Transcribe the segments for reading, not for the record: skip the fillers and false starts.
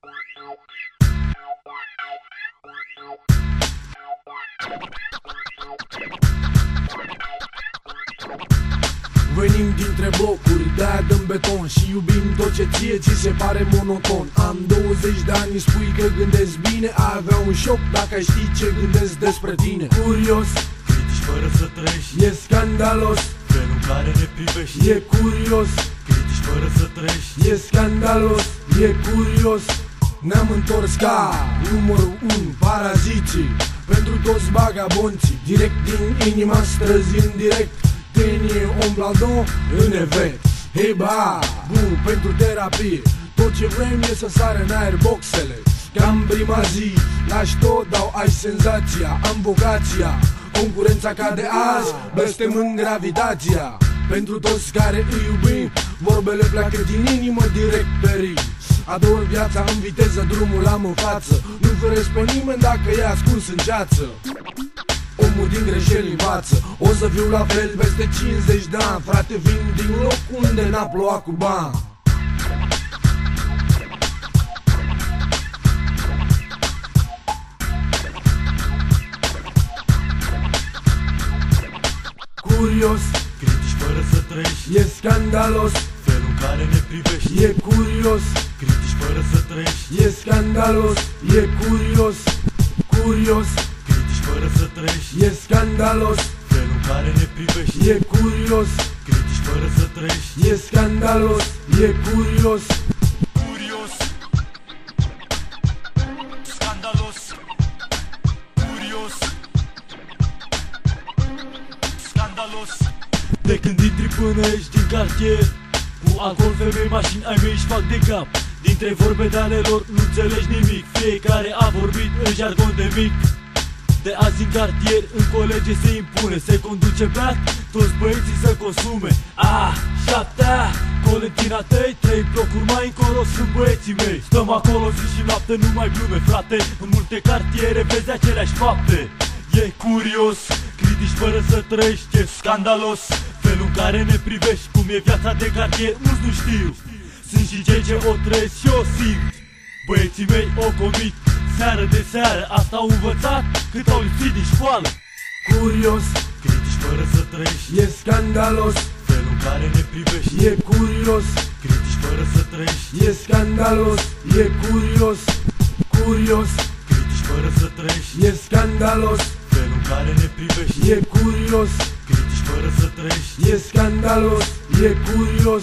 Venim dintre blocuri, de-aia dăm beton și iubim tot ce ție ți se pare monoton. Am 20 de ani, îmi spui că gândesc bine, ai avea un șoc dacă ai ști ce gândesc despre tine. Curios, critici fără să trăiești, e scandalos felul în care ne privești. E curios, critici fără să trăiești, e scandalos, e curios. Ne-am întors ca numărul 1, paraziții pentru toți vagabonții, direct din inima străzii în direct. Tenie ombladon în efect. Hei ba, bun pentru terapie. Tot ce vrem e să sară în aer boxele. Cam prima zi, lași tot, dau ai senzația. Am vocația, concurența ca de azi, blestemând gravitația. Pentru toți care îi iubim, vorbele pleacă din inimă direct pe ring. Ador viața în viteză, drumul am în față. Nu feresc pe nimeni dacă e ascuns în ceață. Omul din greșeli învață. O să fiu la fel peste 50 de ani. Frate, vin din loc unde n-a plouat cu bani. Curios, critici fără să trăiești, e scandalos felul în care ne privești. E curios, critici fără să trăiești, e scandalos, e curios. Curios, fără să trăiești, e scandalos felul în care ne privești. E curios, critici fără să trăiești, e scandalos, e curios. Curios, scandalos, curios, scandalos. De când intri până ești din cartier, cu alcool, femei, mașini ai mei își fac de cap. Dintre vorbe de ale lor nu înțelegi nimic. Fiecare a vorbit în jargon de mic. De azi în cartier, în colege se impune, se conduce beat, toți băieții să consume. Șaptea, Colentina tăi, 3 blocuri mai încolo sunt băieții mei. Stăm acolo zi și noapte, numai glume, frate. În multe cartiere vezi aceleași fapte. E curios, critici fără să trăiești, e scandalos felul în care ne privești. Cum e viața de cartier, mulți nu știu. Sunt și cei ce o trăiesc și o simt. Băieții mei o comit seară de seară, asta au învățat cât au lipsit din școală. Curios, critici fără să trăiești, e scandalos felul în care ne privești. E curios, critici fără să trăiești, e scandalos, e curios. Curios, critici fără să trăiești, e scandalos felul în care ne privești. E curios, critici fără să trăiești, e scandalos, e curios.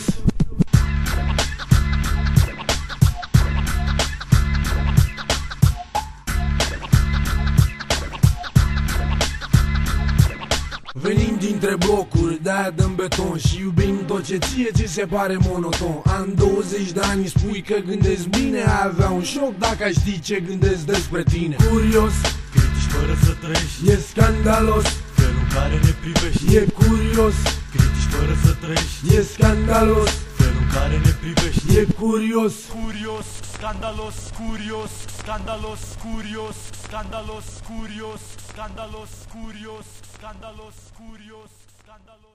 Venim dintre blocuri, de-aia dăm beton și iubim tot ce ție ți se pare monoton. Am 20 de ani, îmi spui că gândesc bine, ai avea un șoc dacă ai ști ce gândesc despre tine. Curios, critici fără să trăiești, e scandalos felul în care ne privești. E curios, critici fără să trăiești, e scandalos felul în care ne privești. E curios, curios, scandalos, curios, scandalos, curios, scandalos, curios, scandalos, curios, scandalos, curios, scandalos.